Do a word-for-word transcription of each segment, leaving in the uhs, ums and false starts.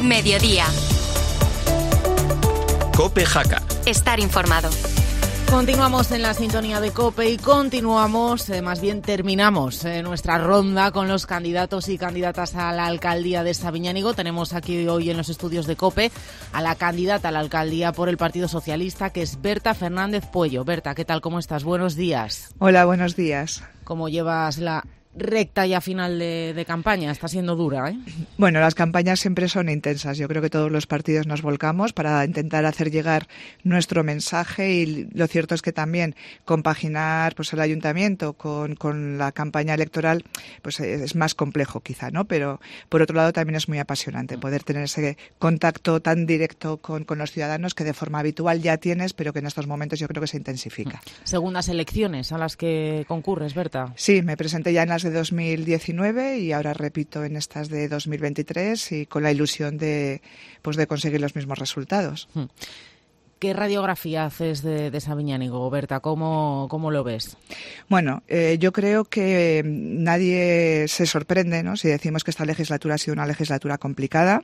Mediodía. COPE Jaca. Estar informado. Continuamos en la sintonía de COPE y continuamos, eh, más bien terminamos eh, nuestra ronda con los candidatos y candidatas a la alcaldía de Sabiñánigo. Tenemos aquí hoy en los estudios de COPE a la candidata a la alcaldía por el Partido Socialista, que es Berta Fernández Puello. Berta, ¿qué tal? ¿Cómo estás? Buenos días. Hola, buenos días. ¿Cómo llevas la recta ya final de, de campaña? Está siendo dura, ¿eh? Bueno, las campañas siempre son intensas. Yo creo que todos los partidos nos volcamos para intentar hacer llegar nuestro mensaje, y lo cierto es que también compaginar pues el ayuntamiento con, con la campaña electoral pues es más complejo quizá, ¿no? Pero por otro lado también es muy apasionante poder tener ese contacto tan directo con, con los ciudadanos que de forma habitual ya tienes, pero que en estos momentos yo creo que se intensifica. Segundas elecciones a las que concurres, Berta. Sí, me presenté ya en las de dos mil diecinueve y ahora repito en estas de dos mil veintitrés, y con la ilusión de pues de conseguir los mismos resultados. ¿Qué radiografía haces de, de Sabiñánigo, Berta? ¿Cómo, cómo lo ves? Bueno, eh, yo creo que nadie se sorprende, ¿no?, si decimos que esta legislatura ha sido una legislatura complicada.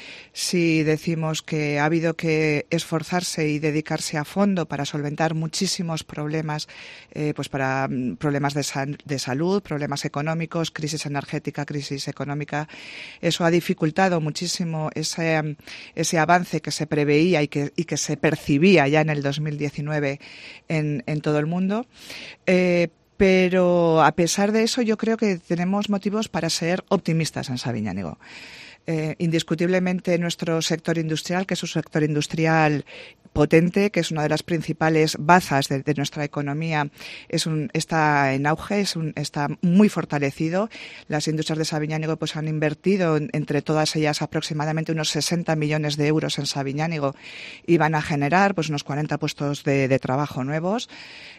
Si decimos que ha habido que esforzarse y dedicarse a fondo para solventar muchísimos problemas, eh, pues para problemas de, san, de salud, problemas económicos, crisis energética, crisis económica, eso ha dificultado muchísimo ese, ese avance que se preveía y que, y que se percibía ya en el dos mil diecinueve en, en todo el mundo. Eh, pero a pesar de eso, yo creo que tenemos motivos para ser optimistas en Sabiñánigo. Eh, indiscutiblemente nuestro sector industrial, que es un sector industrial potente, que es una de las principales bazas de, de nuestra economía, es un, está en auge, es un, está muy fortalecido. Las industrias de Sabiñánigo pues han invertido en, entre todas ellas aproximadamente unos sesenta millones de euros en Sabiñánigo, y van a generar pues unos cuarenta puestos de, de trabajo nuevos.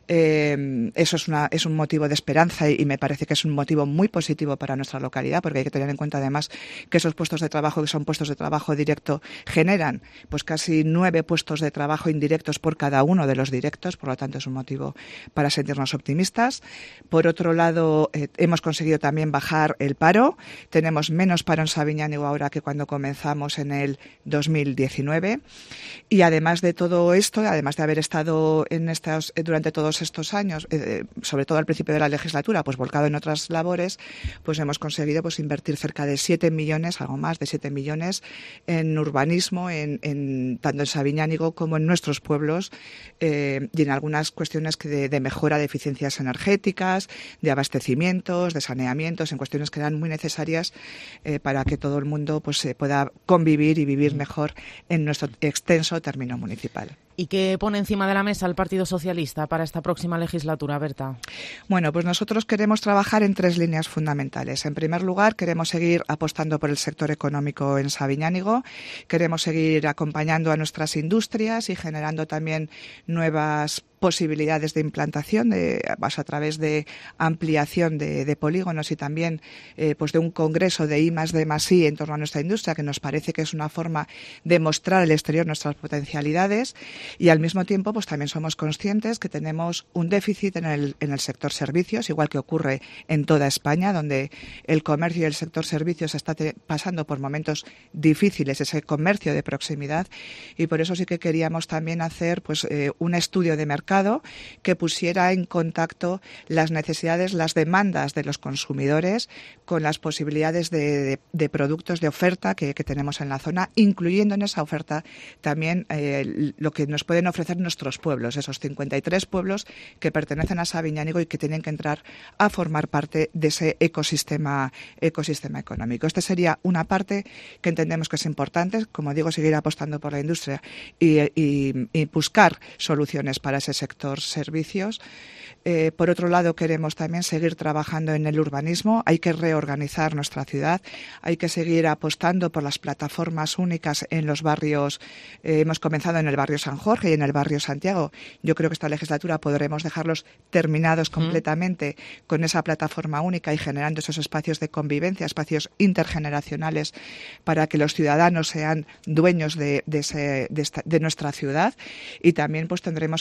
Eh, eso es, una, es un motivo de esperanza, y, y me parece que es un motivo muy positivo para nuestra localidad, porque hay que tener en cuenta además que esos puestos de trabajo, que son puestos de trabajo directo, generan pues casi nueve puestos de trabajo indirectos por cada uno de los directos. Por lo tanto, es un motivo para sentirnos optimistas. Por otro lado, eh, hemos conseguido también bajar el paro. Tenemos menos paro en Sabiñánigo ahora que cuando comenzamos en el dos mil diecinueve. Y además de todo esto, además de haber estado en estos, durante todos estos años, eh, sobre todo al principio de la legislatura, pues volcado en otras labores, pues hemos conseguido pues invertir cerca de siete millones, algo más de siete millones, en urbanismo, en, en tanto en Sabiñánigo como en nuestros pueblos, eh, y en algunas cuestiones que de, de mejora de eficiencias energéticas, de abastecimientos, de saneamientos, en cuestiones que eran muy necesarias eh, para que todo el mundo pues eh, pueda convivir y vivir mejor en nuestro extenso término municipal. ¿Y qué pone encima de la mesa el Partido Socialista para esta próxima legislatura, Berta? Bueno, pues nosotros queremos trabajar en tres líneas fundamentales. En primer lugar, queremos seguir apostando por el sector económico en Sabiñánigo, queremos seguir acompañando a nuestras industrias y generando también nuevas posibilidades de implantación de, a través de ampliación de, de polígonos, y también eh, pues de un congreso de I más D más I en torno a nuestra industria, que nos parece que es una forma de mostrar al exterior nuestras potencialidades. Y al mismo tiempo pues también somos conscientes que tenemos un déficit en el, en el sector servicios, igual que ocurre en toda España, donde el comercio y el sector servicios está te, pasando por momentos difíciles, ese comercio de proximidad, y por eso sí que queríamos también hacer pues eh, un estudio de mercado que pusiera en contacto las necesidades, las demandas de los consumidores con las posibilidades de, de, de productos de oferta que, que tenemos en la zona, incluyendo en esa oferta también eh, lo que nos pueden ofrecer nuestros pueblos, esos cincuenta y tres pueblos que pertenecen a Sabiñánigo y que tienen que entrar a formar parte de ese ecosistema, ecosistema económico. Esta sería una parte que entendemos que es importante, como digo, seguir apostando por la industria y, y, y buscar soluciones para ese sector servicios. Eh, por otro lado, queremos también seguir trabajando en el urbanismo. Hay que reorganizar nuestra ciudad, hay que seguir apostando por las plataformas únicas en los barrios. Eh, hemos comenzado en el barrio San Jorge y en el barrio Santiago. Yo creo que esta legislatura podremos dejarlos terminados completamente mm. con esa plataforma única y generando esos espacios de convivencia, espacios intergeneracionales para que los ciudadanos sean dueños de, de, ese, de, esta, de nuestra ciudad. Y también pues tendremos que seguir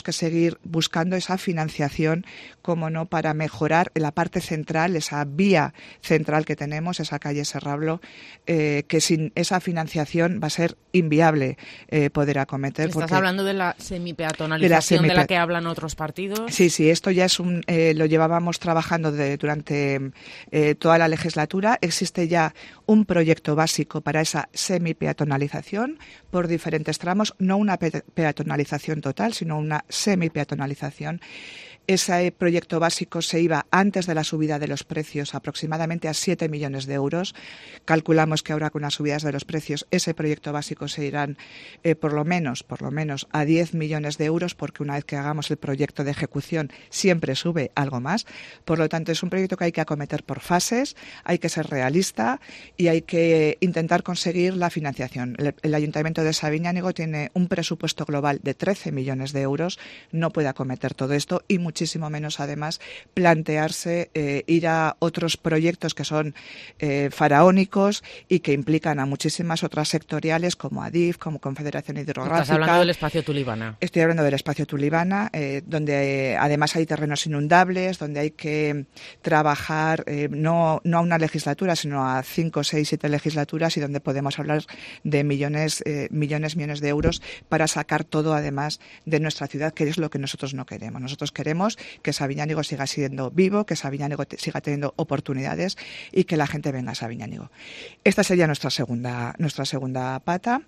seguir buscando esa financiación, como no, para mejorar la parte central, esa vía central que tenemos, esa calle Serrablo, eh, que sin esa financiación va a ser inviable eh, poder acometer. Estás porque hablando de la semipeatonalización de la, semipe... de la que hablan otros partidos. Sí, sí, esto ya es un, eh, lo llevábamos trabajando de, durante eh, toda la legislatura. Existe ya un proyecto básico para esa semipeatonalización por diferentes tramos, no una pe- peatonalización total, sino una semipeatonalización. Ese proyecto básico se iba antes de la subida de los precios aproximadamente a siete millones de euros. Calculamos que ahora con las subidas de los precios ese proyecto básico se irán eh, por lo menos, por lo menos a diez millones de euros, porque una vez que hagamos el proyecto de ejecución siempre sube algo más. Por lo tanto, es un proyecto que hay que acometer por fases, hay que ser realista y hay que intentar conseguir la financiación. El, el Ayuntamiento de Sabiñánigo tiene un presupuesto global de trece millones de euros, no puede acometer todo esto y mucho muchísimo menos, además, plantearse eh, ir a otros proyectos que son eh, faraónicos y que implican a muchísimas otras sectoriales como ADIF, como Confederación Hidrográfica. Estás hablando del espacio Tulibana. Estoy hablando del espacio Tulibana, eh, donde eh, además hay terrenos inundables, donde hay que trabajar eh, no, no a una legislatura, sino a cinco, seis, siete legislaturas y donde podemos hablar de millones, eh, millones, millones de euros para sacar todo, además, de nuestra ciudad, que es lo que nosotros no queremos. Nosotros queremos que Sabiñánigo siga siendo vivo, que Sabiñánigo te, siga teniendo oportunidades y que la gente venga a Sabiñánigo. Esta sería nuestra segunda, nuestra segunda pata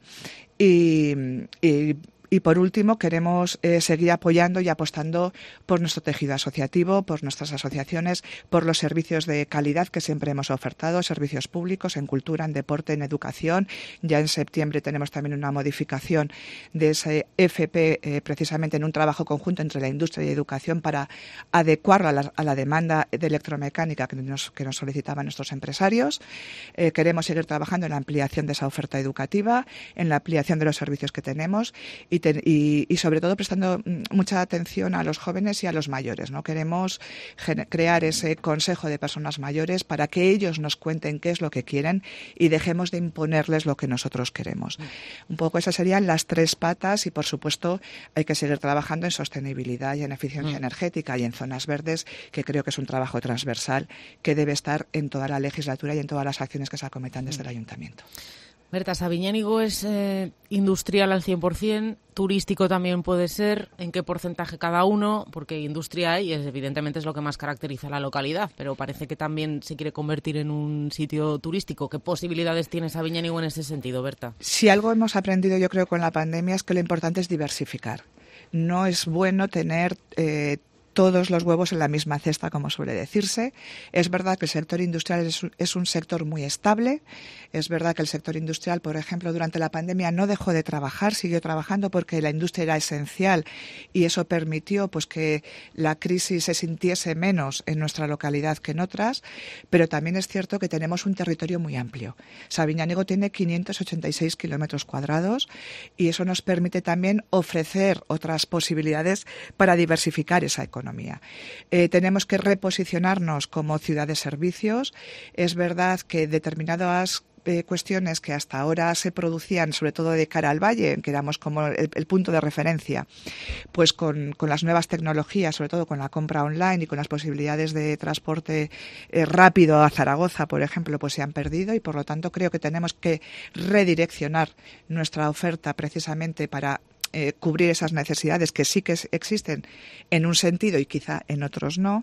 y, y Y, por último, queremos eh, seguir apoyando y apostando por nuestro tejido asociativo, por nuestras asociaciones, por los servicios de calidad que siempre hemos ofertado, servicios públicos en cultura, en deporte, en educación. Ya en septiembre tenemos también una modificación de ese F P, eh, precisamente en un trabajo conjunto entre la industria y educación para adecuarla a la, a la demanda de electromecánica que nos, que nos solicitaban nuestros empresarios. Eh, queremos seguir trabajando en la ampliación de esa oferta educativa, en la ampliación de los servicios que tenemos y Y, y, y sobre todo prestando mucha atención a los jóvenes y a los mayores, ¿no? Queremos crear ese consejo de personas mayores para que ellos nos cuenten qué es lo que quieren y dejemos de imponerles lo que nosotros queremos. Un poco esas serían las tres patas y, por supuesto, hay que seguir trabajando en sostenibilidad y en eficiencia mm. energética y en zonas verdes, que creo que es un trabajo transversal que debe estar en toda la legislatura y en todas las acciones que se acometan desde mm. el Ayuntamiento. Berta, Sabiñánigo es eh, industrial al cien por ciento, turístico también puede ser. ¿En qué porcentaje cada uno? Porque industria hay, es, evidentemente es lo que más caracteriza a la localidad, pero parece que también se quiere convertir en un sitio turístico. ¿Qué posibilidades tiene Sabiñánigo en ese sentido, Berta? Si algo hemos aprendido, yo creo, con la pandemia es que lo importante es diversificar. No es bueno tener eh, todos los huevos en la misma cesta, como suele decirse. Es verdad que el sector industrial es un, es un sector muy estable. Es verdad que el sector industrial, por ejemplo, durante la pandemia no dejó de trabajar, siguió trabajando porque la industria era esencial y eso permitió pues que la crisis se sintiese menos en nuestra localidad que en otras, pero también es cierto que tenemos un territorio muy amplio. Sabiñánigo tiene quinientos ochenta y seis kilómetros cuadrados y eso nos permite también ofrecer otras posibilidades para diversificar esa economía. Eh, tenemos que reposicionarnos como ciudad de servicios. Es verdad que determinadas eh, cuestiones que hasta ahora se producían, sobre todo de cara al valle, que éramos como el, el punto de referencia, pues con, con las nuevas tecnologías, sobre todo con la compra online y con las posibilidades de transporte eh, rápido a Zaragoza, por ejemplo, pues se han perdido y por lo tanto creo que tenemos que redireccionar nuestra oferta precisamente para Eh, cubrir esas necesidades que sí que existen en un sentido y quizá en otros no.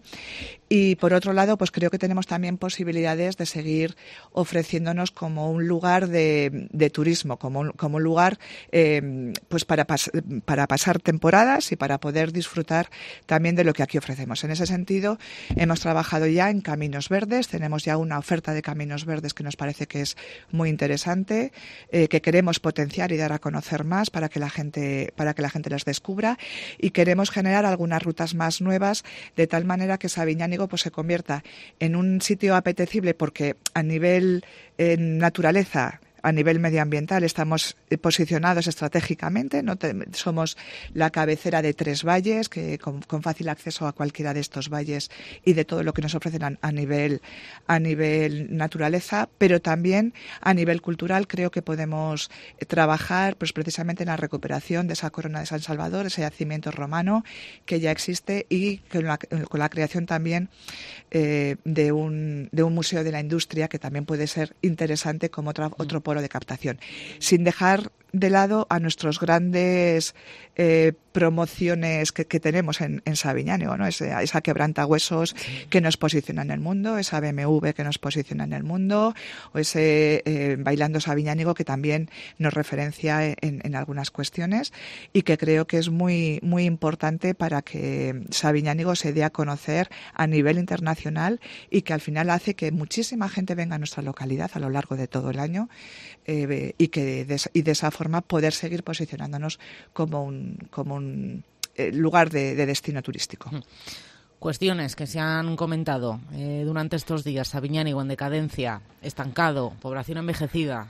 Y por otro lado, pues creo que tenemos también posibilidades de seguir ofreciéndonos como un lugar de, de turismo, como un, como un lugar eh, pues para, pas, para pasar temporadas y para poder disfrutar también de lo que aquí ofrecemos. En ese sentido, hemos trabajado ya en caminos verdes, tenemos ya una oferta de caminos verdes que nos parece que es muy interesante, eh, que queremos potenciar y dar a conocer más para que la gente para que la gente las descubra y queremos generar algunas rutas más nuevas de tal manera que Sabiñánigo pues se convierta en un sitio apetecible porque a nivel eh, naturaleza a nivel medioambiental estamos posicionados estratégicamente, ¿no? Te, somos la cabecera de tres valles que con, con fácil acceso a cualquiera de estos valles y de todo lo que nos ofrecen a, a nivel a nivel naturaleza, pero también a nivel cultural creo que podemos trabajar pues precisamente en la recuperación de esa corona de San Salvador, ese yacimiento romano que ya existe, y con la, con la creación también eh, de un de un museo de la industria que también puede ser interesante como otra, otro polo de captación, sin dejar de lado a nuestros grandes eh, promociones que, que tenemos en, en Sabiñánigo, ¿no? Esa, esa quebrantahuesos sí. que nos posiciona en el mundo, esa B M W que nos posiciona en el mundo, o ese eh, Bailando Sabiñánigo que también nos referencia en, en algunas cuestiones y que creo que es muy, muy importante para que Sabiñánigo se dé a conocer a nivel internacional y que al final hace que muchísima gente venga a nuestra localidad a lo largo de todo el año eh, y que de, y de esa forma poder seguir posicionándonos como un, como un eh, lugar de, de destino turístico. Cuestiones que se han comentado eh, durante estos días. Sabiñánigo en decadencia, estancado, población envejecida.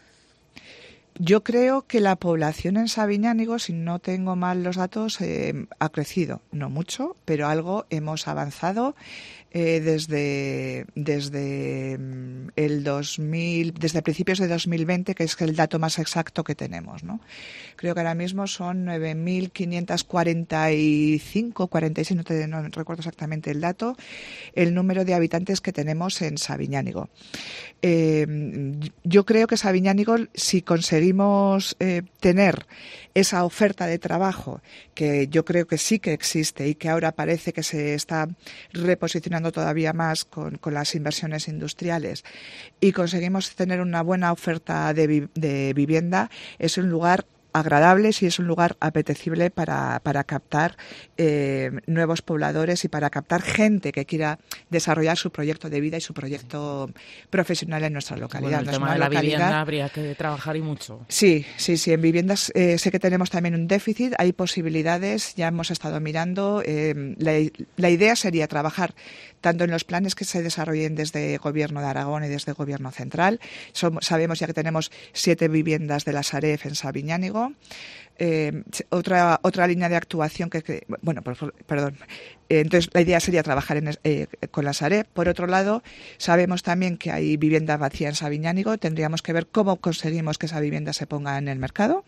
Yo creo que la población en Sabiñánigo, si no tengo mal los datos, eh, ha crecido. No mucho, pero algo hemos avanzado eh, desde desde el dos mil, desde principios de dos mil veinte, que es el dato más exacto que tenemos, ¿no? Creo que ahora mismo son nueve mil quinientos cuarenta y cinco, cuarenta y seis, no, te, no recuerdo exactamente el dato, el número de habitantes que tenemos en Sabiñánigo. Eh, yo creo que Sabiñánigo, si conseguimos eh, tener esa oferta de trabajo, que yo creo que sí que existe y que ahora parece que se está reposicionando todavía más con, con las inversiones industriales, y conseguimos tener una buena oferta de, vi- de vivienda, es un lugar agradable, si es un lugar apetecible para, para captar eh, nuevos pobladores y para captar gente que quiera desarrollar su proyecto de vida y su proyecto profesional en nuestra localidad. Bueno, el no tema es una de la localidad... vivienda habría que trabajar y mucho. Sí, sí, sí. En viviendas eh, sé que tenemos también un déficit, hay posibilidades, ya hemos estado mirando. Eh, la, la idea sería trabajar tanto en los planes que se desarrollen desde Gobierno de Aragón y desde Gobierno Central. Somos, sabemos ya que tenemos siete viviendas de la Sareb en Sabiñánigo. Eh, otra otra línea de actuación que, que bueno, por, perdón. Eh, entonces la idea sería trabajar en, eh, con la Sareb. Por otro lado, sabemos también que hay vivienda vacía en Sabiñánigo. Tendríamos que ver cómo conseguimos que esa vivienda se ponga en el mercado.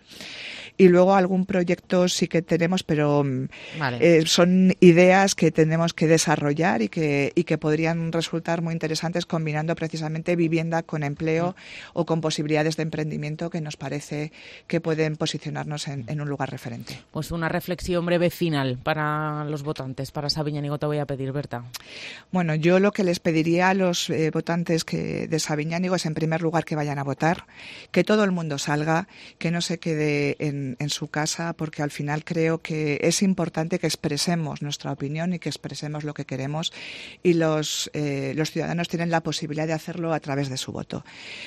Y luego algún proyecto sí que tenemos, pero vale. eh, son ideas que tenemos que desarrollar y que y que podrían resultar muy interesantes combinando precisamente vivienda con empleo mm. o con posibilidades de emprendimiento que nos parece que pueden posicionarnos en, en un lugar referente. Pues una reflexión breve final para los votantes, para Sabiñánigo te voy a pedir, Berta. Bueno, yo lo que les pediría a los eh, votantes que de Sabiñánigo es en primer lugar que vayan a votar, que todo el mundo salga, que no se quede en En, en su casa, porque al final creo que es importante que expresemos nuestra opinión y que expresemos lo que queremos, y los, eh, los ciudadanos tienen la posibilidad de hacerlo a través de su voto.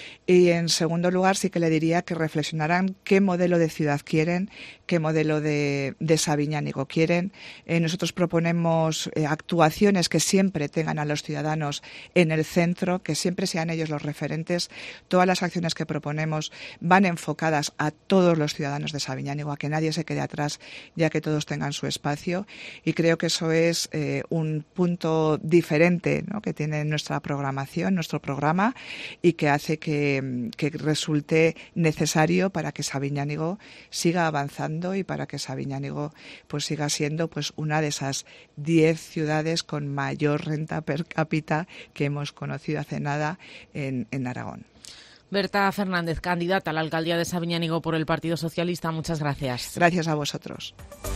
Y en segundo lugar sí que le diría que reflexionaran qué modelo de ciudad quieren, qué modelo de, de Sabiñánigo quieren. Eh, nosotros proponemos eh, actuaciones que siempre tengan a los ciudadanos en el centro, que siempre sean ellos los referentes. Todas las acciones que proponemos van enfocadas a todos los ciudadanos de Sabiñánigo, a que nadie se quede atrás, ya que todos tengan su espacio, y creo que eso es eh, un punto diferente, ¿no?, que tiene nuestra programación, nuestro programa, y que hace que que resulte necesario para que Sabiñánigo siga avanzando y para que Sabiñánigo pues siga siendo pues una de esas diez ciudades con mayor renta per cápita que hemos conocido hace nada en, en Aragón. Berta Fernández, candidata a la alcaldía de Sabiñánigo por el Partido Socialista, muchas gracias. Gracias a vosotros.